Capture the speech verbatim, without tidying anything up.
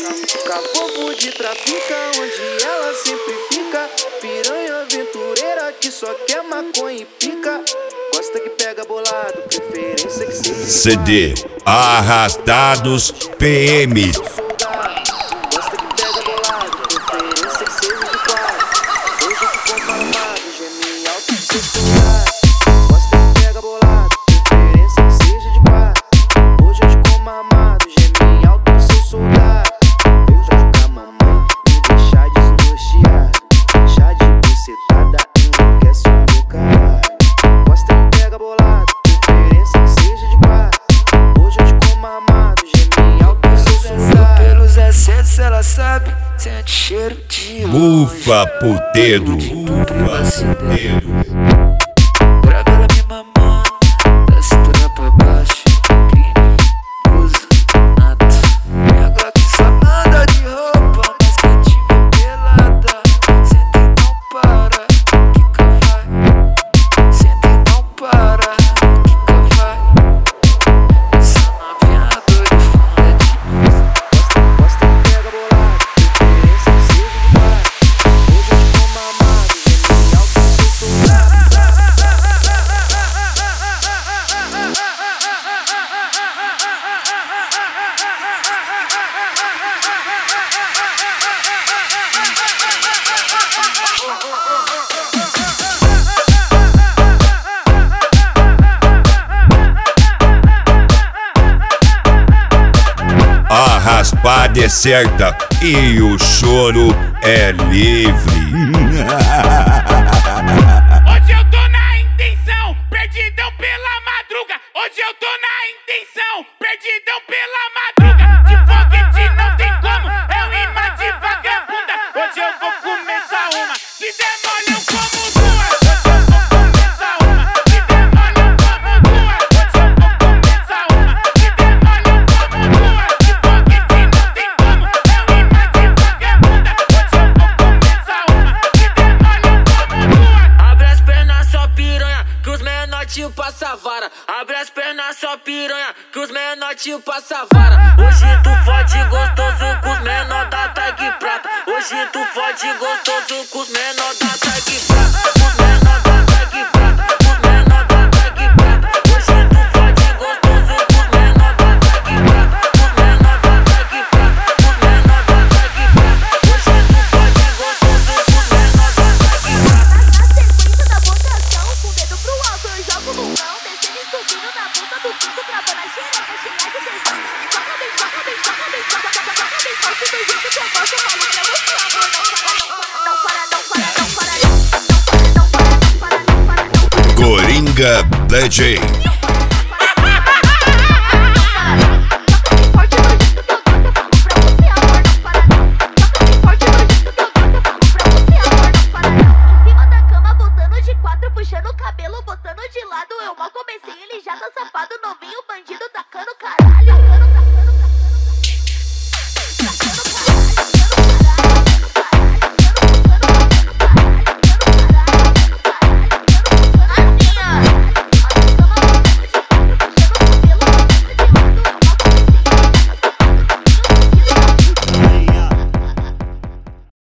Cafofo de trafica, onde ela sempre fica. Piranha aventureira que só quer maconha e pica. Gosta que pega bolado, preferência que seja C D Arrastados P M. Gosta que pega bolado, preferência que seja de quatro. Hoje eu te compro armado, geme alto pro seu celular. Gosta que pega bolado, preferência que seja de quatro. Hoje eu te como armado, geme alto pro seu soldado. Eu já ficar mamando, me deixar desnorteado. Chá de bucetada, enlouquece o meu caralho. Gosta que pega bolado, preferência que seja de quatro. Hoje eu te como armado, geme alto pro seu soldado. Pelos excessos ela sabe, sente cheiro de Bufa puteiro. Bufa puteiro. Brava ela me mamando, da cintura pra baixo. Crime, usa, nada. Minha Glock só anda de roupa, mas quentinha e pelada. Senta e não para, quica vai. Senta e não para, quica vai. Essa novinha doida e funda demais. Gosta que pega bolado, preferência que seja de quatro. Hoje eu te como armado, geme alto pro seu soldado. A raspada é certa e o choro é livre. Hoje eu tô na intenção, perdidão pela madruga. Hoje eu tô na intenção, perdidão pela madruga. De foguete não tem como, é um imã de vagabunda. Hoje eu vou começar uma, se demole eu como duas. Hoje eu vou começar uma, se demole eu como duas. Hoje eu vou começar uma, se demole eu como duas. De foguete não tem como, é um imã de vagabunda. Hoje eu vou começar uma, se demole eu como duas. Abre as pernas só piranha, que os menor tio passa vara. Abre as pernas só piranha, que os menor tio passa vara. Hoje tu fode gostoso com os menor da tag prata. Hoje tu fode gostoso com os menor da tag prata. Com os menor da tag prata, com os menor da tag prata. Hoje tu fode gostoso com os menor da tag prata. Com os menor da tag prata, com os menor da tag prata. Hoje tu fode gostoso com os menor da tag prata. Na sequência da votação, com o dedo pro alto eu jogo no mão, descendo e subindo na ponta do pinto, travando a xereca, xilete e tesão. Joga bem, joga bem, joga bem, joga, joga, joga bem forte do jeito que eu gosto, eu falo pra você, amor. Não para, não para, não para, não para, não para, não para, não para, não para, não para, não para. Coringa D J. Puxando o cabelo, botando de lado. Eu mal comecei, ele já tá safado. Novinho, bandido, tacando cara.